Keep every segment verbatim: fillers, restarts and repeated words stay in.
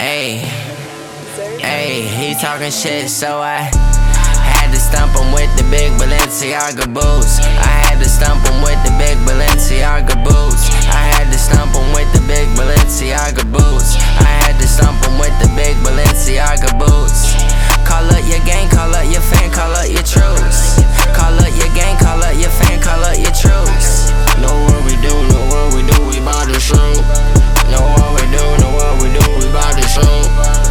Ayy, ayy, he talking shit, so I had to stump him with the big Balenciaga boots. I had to stump him with the big Balenciaga boots. I had to stump him with the big Balenciaga boots. I had to stump him with the big Balenciaga boots. Call up your gang, call up your fan, call up your troops. Call up your gang, call up your fan, call up your troops. Know what we do, know what we do, we bout to shoot. Know what we do, know what we do, we bout to shoot.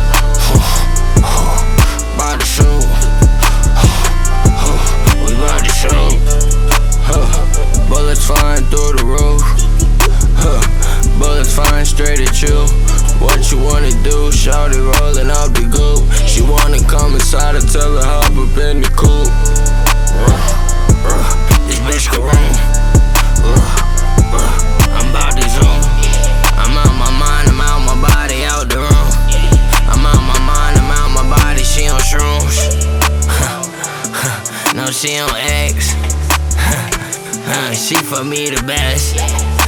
Bout to shoot. We bout to shoot. Bullets flying through the roof. Bullets flying straight at you. What you wanna do? Shawty rolling up the goop. She wanna come inside, I tell her hop up in the coupe. This bitch can roam. I'm bout to zoom. I'm out my mind, I'm out my body, out the room. I'm out my mind, I'm out my body, she on shrooms. No, she on X. She for me the best.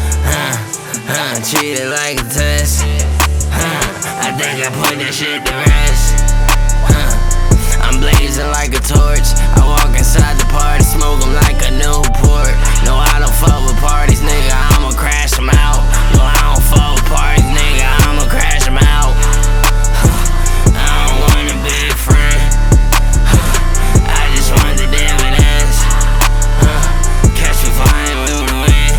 Treat it like a test. I think I put that shit to rest. I'm blazing like a torch. I walk inside the party, smoke 'em like a Newport. No, I don't fuck with parties, nigga, I'ma crash them out. No, I don't fuck with parties, nigga, I'ma crash them out. I don't want a big friend. I just want the dividends. Catch me flying with the wind.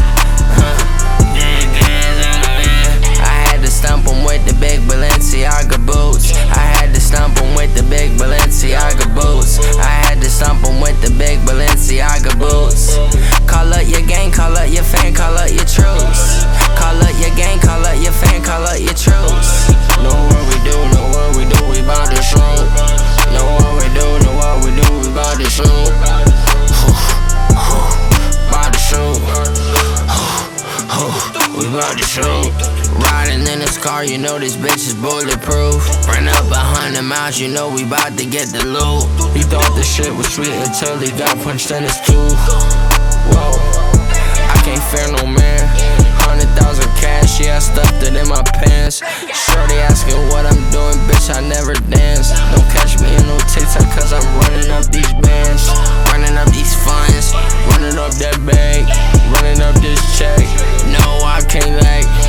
Big hands on the wind. I had to stump 'em with the big Balenciaga boots. I had to stump 'em with the big Balenciaga boots. I had to stump 'em with the big Balenciaga boots. Call up your gang, call up your fan, call up your troops. Call up your gang, call up your fan, call up your troops. Know what we do, know what we do, we bout to shoot. Know what we do, know what we do, we bout to shoot. Bout to shoot. We bout to shoot. Riding in this car, you know this bitch is bulletproof. Run up a hundred miles, you know we bout to get the loot. He thought this shit was sweet until he got punched in his tooth. Whoa, I can't fear no man. Hundred thousand cash, yeah, I stuffed it in my pants. Shorty asking what I'm doing, bitch, I never dance. Don't catch me in no TikTok, cause I'm running up these bands. Running up these funds, running up that bag, running up this check. No, I can't lag.